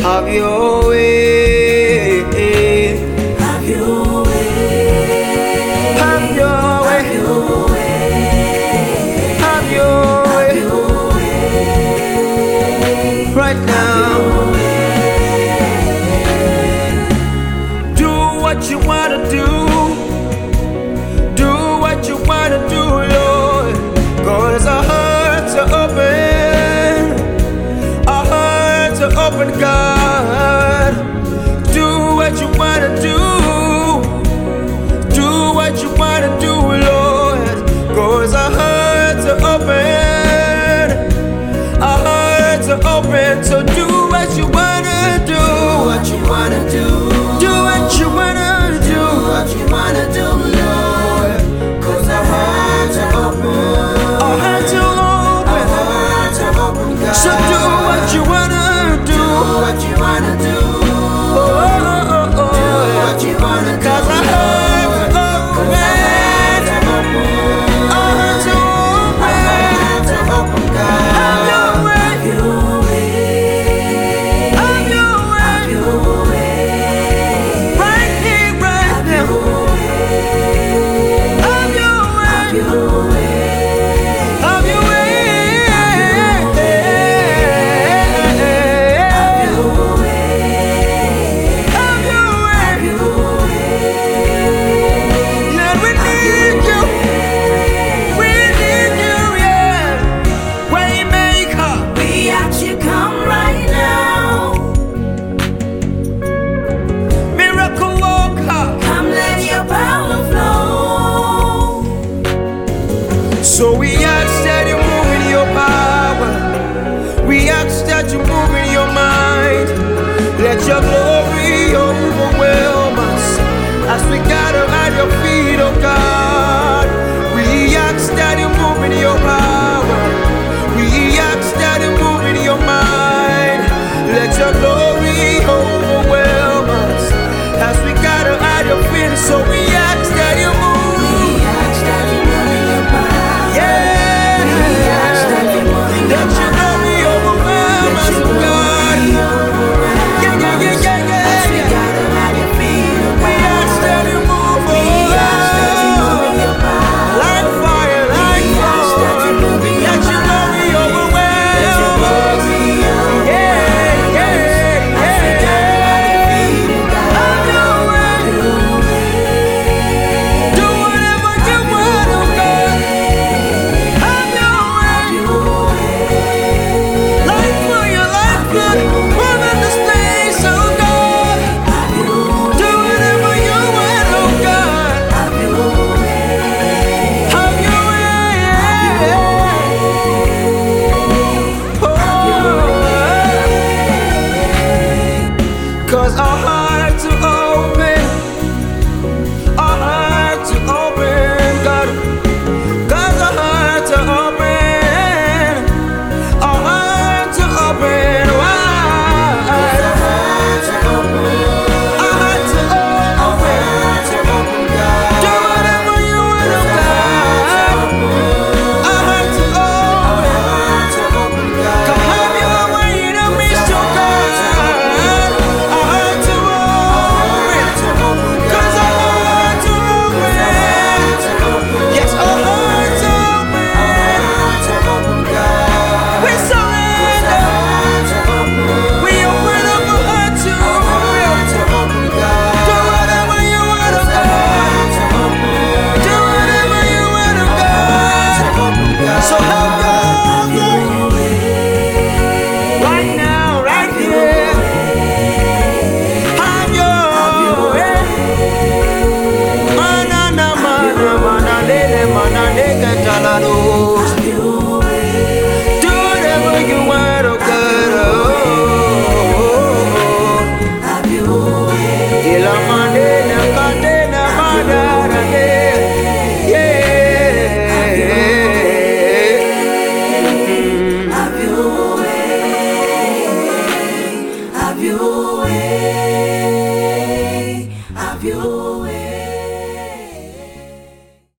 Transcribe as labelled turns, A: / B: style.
A: Have your way.
B: Have your way.
A: Have your way.
B: Have your way.
A: Have your way.
B: Have your way.
A: Right now. Do what you wanna do. Do what you wanna do, Lord. 'Cause our hearts are open. Our hearts are open, God. Do what you wanna do. Do what you wanna do, Lord. 'Cause our hearts are open. Our hearts are open. So do what you wanna do.
B: What you wanna do?
A: Do what you wanna do.
B: What you wanna do, Lord? 'Cause our hearts are open.
A: Our hearts are open.
B: Our hearts are open, God.
A: So do what you wanna do.
B: What you wanna do?
A: Oh, oh, oh, oh.
B: What you wanna do?
A: 'Cause our hearts are open. Our hearts are open. Have your way. Have your way. Right here, right now. Have your way. Have your way. Have your way. Lord, we need you. We need you, yeah. Waymaker.
B: We ask you come right now.
A: Miracle worker.
B: Come let your power flow.
A: So we ask that you move in your power. We ask that you move in your mind. Let your glory